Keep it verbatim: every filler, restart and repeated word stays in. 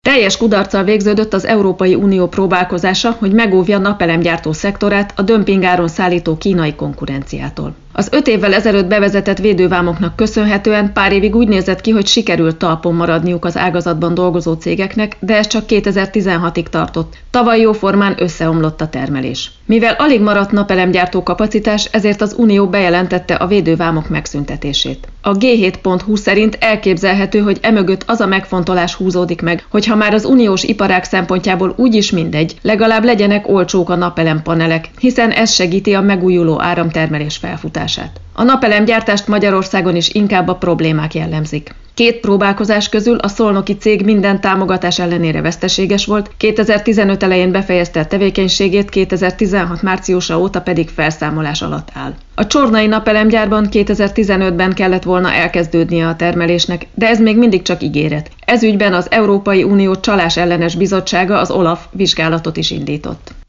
Teljes kudarccal végződött az Európai Unió próbálkozása, hogy megóvja napelemgyártó szektorát a dömpingáron szállító kínai konkurenciától. Az öt évvel ezelőtt bevezetett védővámoknak köszönhetően pár évig úgy nézett ki, hogy sikerült talpon maradniuk az ágazatban dolgozó cégeknek, de ez csak kétezer-tizenhatig tartott. Tavaly jóformán összeomlott a termelés. Mivel alig maradt napelemgyártó kapacitás, ezért az Unió bejelentette a védővámok megszüntetését. A G hét pont hu szerint elképzelhető, hogy emögött az a megfontolás húzódik meg, hogy ha már az uniós iparág szempontjából úgyis mindegy, legalább legyenek olcsók a napelempanelek, hiszen ez segíti a megújuló áramtermelés felfutását. A napelemgyártást Magyarországon is inkább a problémák jellemzik. Két próbálkozás közül a szolnoki cég minden támogatás ellenére veszteséges volt, kétezer-tizenöt elején befejezte a tevékenységét, kétezer-tizenhat márciusa óta pedig felszámolás alatt áll. A csornai napelemgyárban kétezer-tizenötben kellett volna elkezdődnie a termelésnek, de ez még mindig csak ígéret. Ez ügyben az Európai Unió Csalás ellenes bizottsága, az OLAF vizsgálatot is indított.